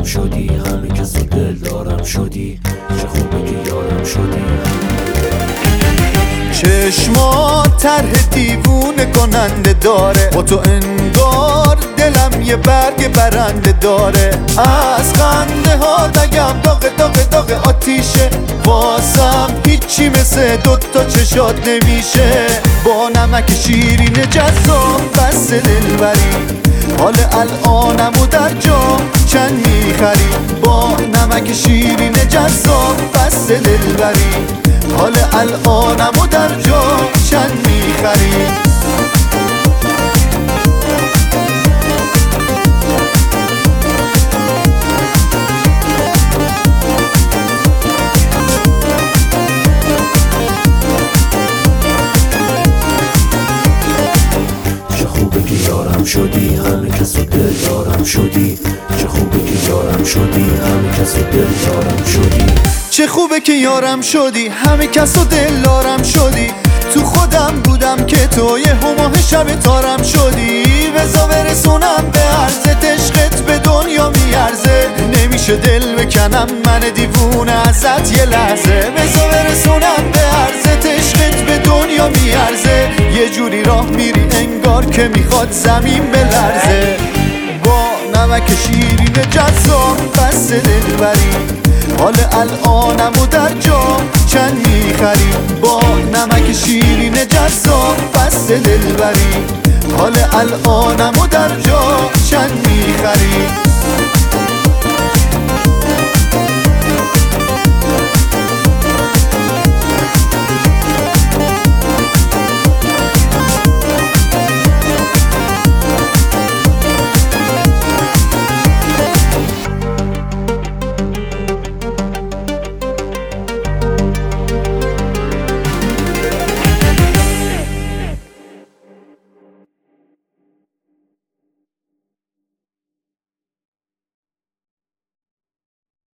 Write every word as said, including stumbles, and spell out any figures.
یارم شدی، همه کس رو دل دارم شدی، چه خوبه که یارم شدی. چشمات طرح دیوونه کننده داره، با تو انگار دلم یه برگ برنده داره. از خنده ها دگم داغ داغ داغ آتیشه، واسم هیچی مثل دوتا چشات نمیشه. با نمک شیرین جذاب بس دلبری، حال الانمو در جا چند میخری. با نمک شیرین جذاب بس دلبری، حال الانمو در جا چند میخری. چه خوبه که یارم شدی، همه کس رو دل دارم شدی، چه خوبه که یارم شدی، همه کس رو دل دارم شدی. چه خوبه که یارم شدی، همه کس و دل دارم شدی. تو خودم بودم که تو یه هماه شب تارم شدی. بزا برسونم به عرضت، عشقت به دنیا میارزه. نمیشه دل بکنم من دیوونه ازت یه لحظه. بزا برسونم به عرضت، عشقت به دنیا میارزه. یه جوری راه میری انگار که میخواد زمین بلرزه. با نمک شیرین جذاب بس دلبری، حال الانمو در جا چند میخری. با نمک شیرین جذاب بس دلبری، حال الانمو در جا چند میخری.